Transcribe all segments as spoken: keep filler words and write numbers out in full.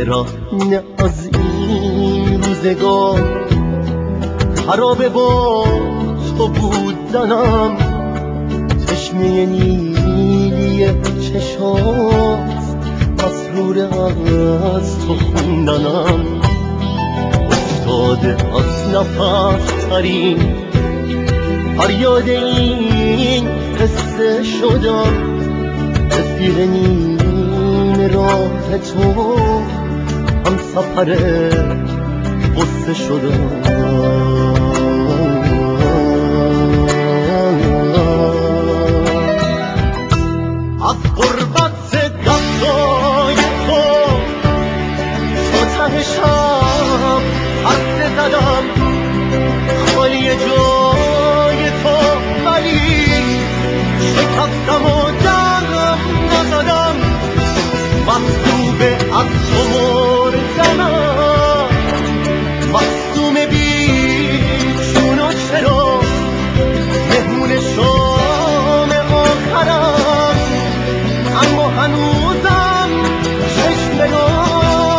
چرا نه از این روزگار خرابه با تو بودنم، تشنه نیلی چشاست مسرور از تو خوندنم، افتاده از نفس ترین فریاد این قصه شدم، رفیق نیم راه تو هم سفر قصه شدم. از غربت دستای تو تا ته شب حرف زدم، خالی جای تو ولی شکستم و دم نزدم، مصدوم از تو مردنم، مصدوم بی چون و چرا مهمون شام آخرم، اما هنوزم چشم نگاه.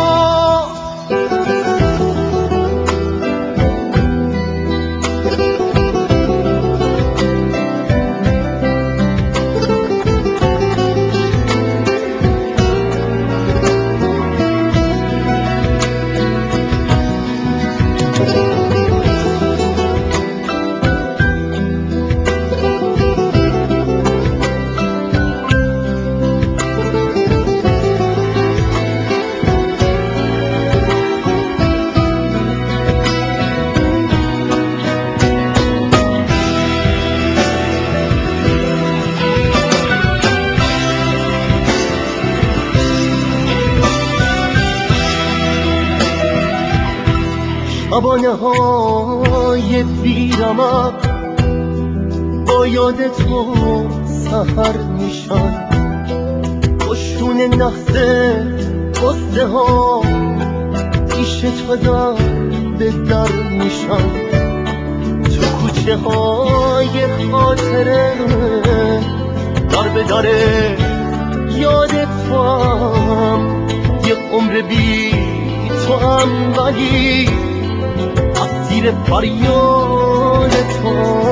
شبانه های بیرمق با یاد تو سحر میشن، قشون نخزه قصه ها پیش تو در به در میشن، تو کوچه های خاطره در به در یاد تو هم یه عمر بی تو هم، ولی اسیر فریاد تو